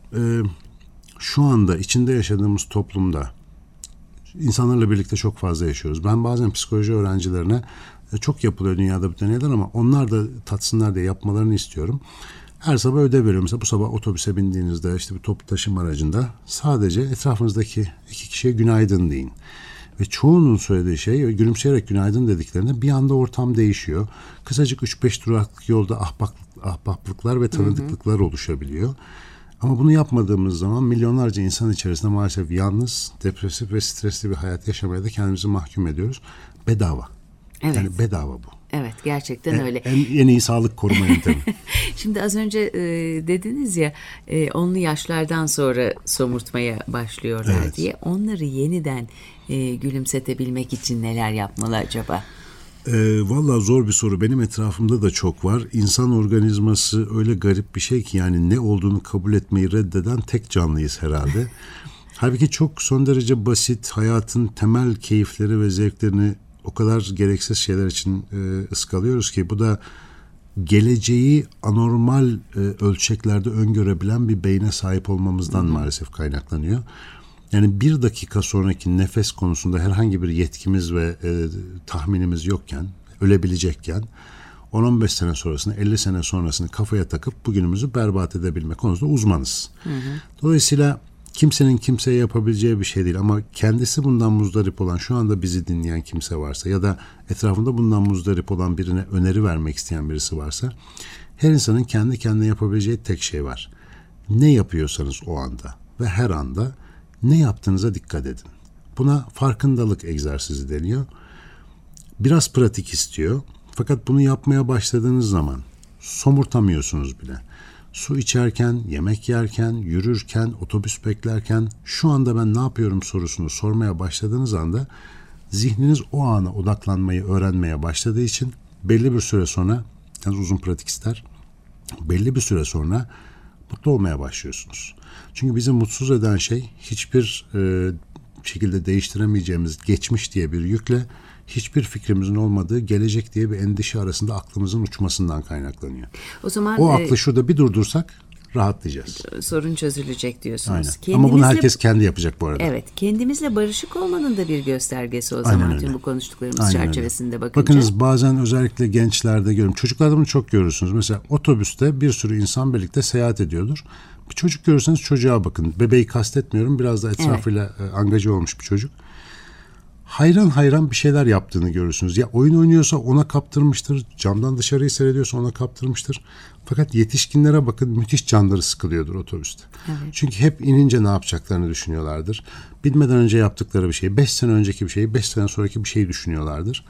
şu anda içinde yaşadığımız toplumda insanlarla birlikte çok fazla yaşıyoruz. Ben bazen psikoloji öğrencilerine, çok yapılıyor dünyada bu deneyler ama onlar da tatsınlar diye yapmalarını istiyorum. Her sabah ödev veriyorum. Mesela bu sabah otobüse bindiğinizde, işte bir toplu taşıma aracında sadece etrafınızdaki 2 kişiye günaydın deyin. Ve çoğunun söylediği şey, gülümseyerek günaydın dediklerinde bir anda ortam değişiyor. Kısacık 3-5 duraklık yolda ahbaplıklar ve tanıdıklıklar oluşabiliyor. Ama bunu yapmadığımız zaman milyonlarca insan içerisinde maalesef yalnız, depresif ve stresli bir hayat yaşamaya da kendimizi mahkum ediyoruz. Bedava. Evet. Yani bedava bu. Evet, gerçekten öyle. En iyi sağlık koruma yöntemi. Şimdi az önce dediniz ya, onlu yaşlardan sonra somurtmaya başlıyorlar diye. Onları yeniden gülümsetebilmek için neler yapmalı acaba? Vallahi zor bir soru. Benim etrafımda da çok var. İnsan organizması öyle garip bir şey ki yani ne olduğunu kabul etmeyi reddeden tek canlıyız herhalde. Halbuki çok son derece basit, hayatın temel keyifleri ve zevklerini o kadar gereksiz şeyler için ıskalıyoruz ki bu da geleceği anormal ölçeklerde öngörebilen bir beyne sahip olmamızdan maalesef kaynaklanıyor. Yani 1 dakika sonraki nefes konusunda herhangi bir yetkimiz ve tahminimiz yokken, ölebilecekken 10-15 sene sonrasını, 50 sene sonrasını kafaya takıp bugünümüzü berbat edebilme konusunda uzmanız. Dolayısıyla kimsenin kimseye yapabileceği bir şey değil ama kendisi bundan muzdarip olan, şu anda bizi dinleyen kimse varsa ya da etrafında bundan muzdarip olan birine öneri vermek isteyen birisi varsa, her insanın kendi kendine yapabileceği tek şey var. Ne yapıyorsanız o anda ve her anda ne yaptığınıza dikkat edin. Buna farkındalık egzersizi deniyor. Biraz pratik istiyor. Fakat bunu yapmaya başladığınız zaman somurtamıyorsunuz bile. Su içerken, yemek yerken, yürürken, otobüs beklerken şu anda ben ne yapıyorum sorusunu sormaya başladığınız anda zihniniz o ana odaklanmayı öğrenmeye başladığı için belli bir süre sonra, yani uzun pratik ister, belli bir süre sonra mutlu olmaya başlıyorsunuz. Çünkü bizi mutsuz eden şey hiçbir şekilde değiştiremeyeceğimiz geçmiş diye bir yükle hiçbir fikrimizin olmadığı gelecek diye bir endişe arasında aklımızın uçmasından kaynaklanıyor. O zaman o aklı şurada bir durdursak rahatlayacağız. Sorun çözülecek diyorsunuz. Aynen. Ama bunu herkes kendi yapacak bu arada. Evet. Kendimizle barışık olmanın da bir göstergesi o zaman tüm bu konuştuklarımız çerçevesinde bakınca. Bakınız bazen özellikle gençlerde görüyorum. Çocuklarda bunu çok görürsünüz. Mesela otobüste bir sürü insan birlikte seyahat ediyordur. Bir çocuk görürseniz çocuğa bakın. Bebeği kastetmiyorum. Biraz da etrafıyla angaje olmuş bir çocuk. Hayran hayran bir şeyler yaptığını görürsünüz. Ya oyun oynuyorsa ona kaptırmıştır. Camdan dışarıyı seyrediyorsa ona kaptırmıştır. Fakat yetişkinlere bakın, müthiş canları sıkılıyordur otobüste. Evet. Çünkü hep inince ne yapacaklarını düşünüyorlardır. Bilmeden önce yaptıkları bir şeyi, 5 sene önceki bir şeyi, 5 sene sonraki bir şeyi düşünüyorlardır.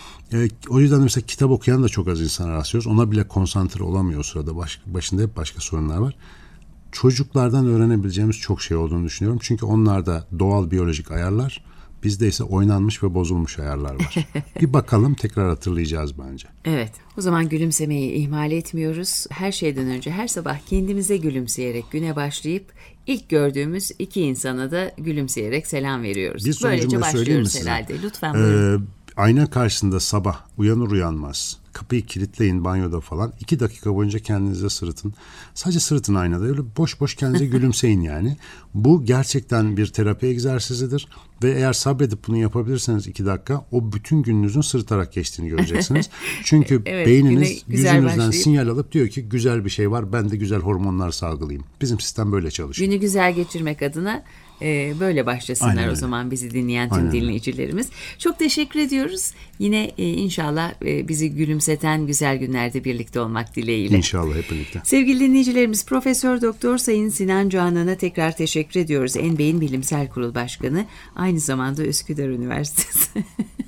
O yüzden de mesela kitap okuyan da çok az insana rastlıyoruz. Ona bile konsantre olamıyor o sırada. Başında hep başka sorunlar var. Çocuklardan öğrenebileceğimiz çok şey olduğunu düşünüyorum. Çünkü onlarda doğal biyolojik ayarlar, bizde ise oynanmış ve bozulmuş ayarlar var. Bir bakalım, tekrar hatırlayacağız bence. Evet. O zaman gülümsemeyi ihmal etmiyoruz. Her şeyden önce her sabah kendimize gülümseyerek güne başlayıp ilk gördüğümüz iki insana da gülümseyerek selam veriyoruz. Bir Böylece başlıyoruz herhalde. Lütfen buyurun. Ayna karşısında sabah uyanır uyanmaz kapıyı kilitleyin banyoda falan. 2 dakika boyunca kendinize sırıtın. Sadece sırıtın aynada. Öyle boş boş kendinize gülümseyin yani. Bu gerçekten bir terapi egzersizidir. Ve eğer sabredip bunu yapabilirseniz 2 dakika, o bütün gününüzün sırıtarak geçtiğini göreceksiniz. Çünkü evet, beyniniz yüzünüzden sinyal alıp diyor ki güzel bir şey var, ben de güzel hormonlar salgılayayım. Bizim sistem böyle çalışıyor. Günü güzel geçirmek adına böyle başlasınlar. Aynen o zaman bizi dinleyen tüm dinleyicilerimiz. Çok teşekkür ediyoruz. Yine inşallah bizi gülümseten güzel günlerde birlikte olmak dileğiyle. İnşallah hep birlikte. Sevgili dinleyicilerimiz, Profesör Doktor Sayın Sinan Canan'a tekrar teşekkür ediyoruz. Enbey'in Bilimsel Kurul Başkanı, aynı zamanda Üsküdar Üniversitesi.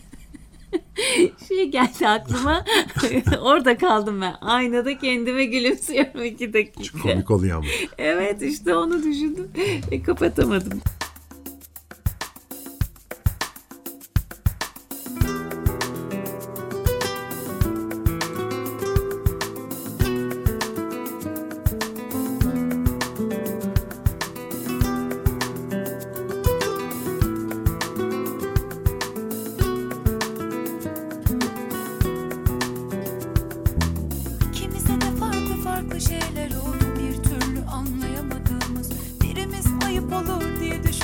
Geldi aklıma. Orada kaldım ben. Aynada kendime gülümsüyorum 2 dakika. Çok komik oluyor ama. Evet, işte onu düşündüm. Kapatamadım. Farklı şeyler oldu, bir türlü anlayamadığımız, birimiz ayıp olur diye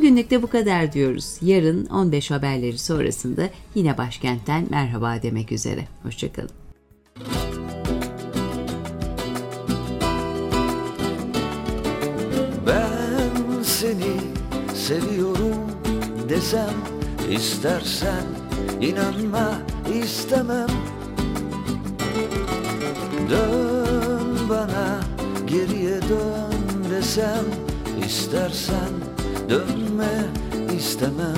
Bugünlük de bu kadar diyoruz. Yarın 15 haberleri sonrasında yine başkentten merhaba demek üzere. Hoşçakalın. Ben seni seviyorum desem, istersen inanma, istemem. Dön bana, geriye dön desem, istersen dönme, istemem.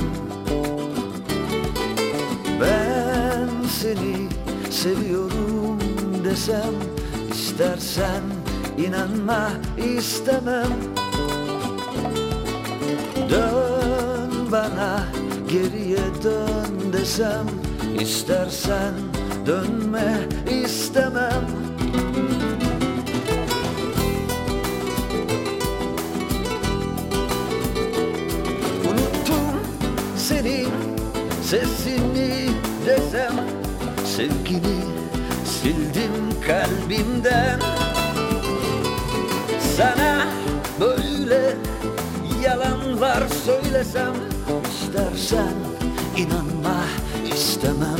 Ben seni seviyorum desem, istersen inanma, istemem. Dön bana, geriye dön desem, istersen dönme, istemem. Unuttum senin sesini desem, sevgini sildim kalbimden. Sana böyle yalanlar söylesem, istersen inanma, istemem.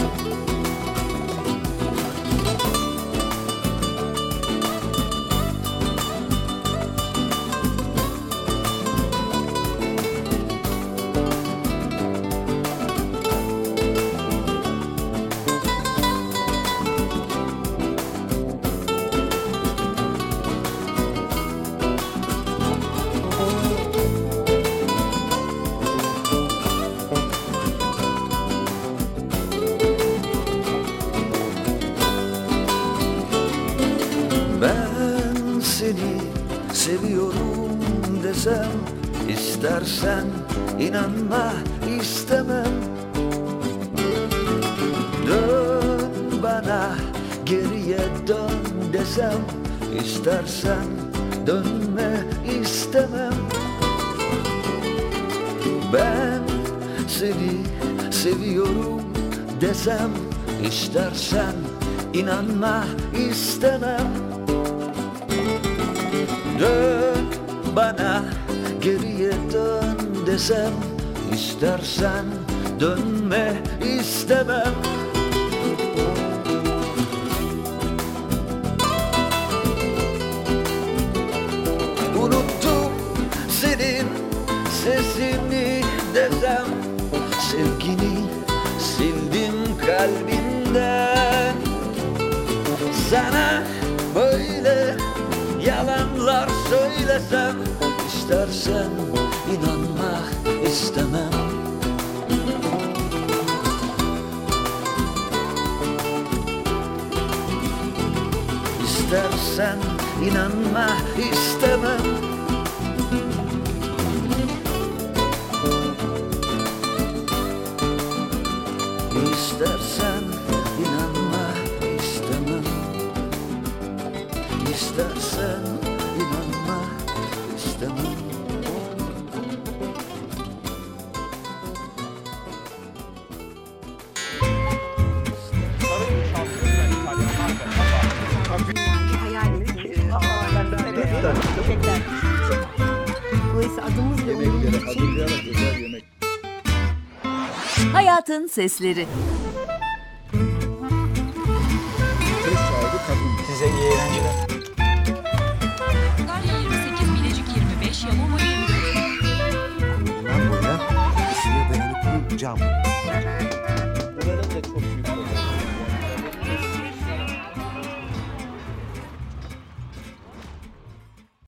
Ben seni seviyorum desem, istersen inanma, istemem. Dön bana, geriye dön desem, istersen dönme, istemem. Ben seni seviyorum desem, istersen inanma, istemem. Dön bana, geriye dön desem, istersen dönme, istemem. Unuttum senin sesini desem, sevgini sildim kalbimden. Sana böyle yalanlar söylesem, istersen inanma, istemem. İstersen inanma, istemem. İstersen inanma, istemem. İstersen inanma, istemem. Dolayısıyla adımız ve umurumuz için Hayatın Sesleri.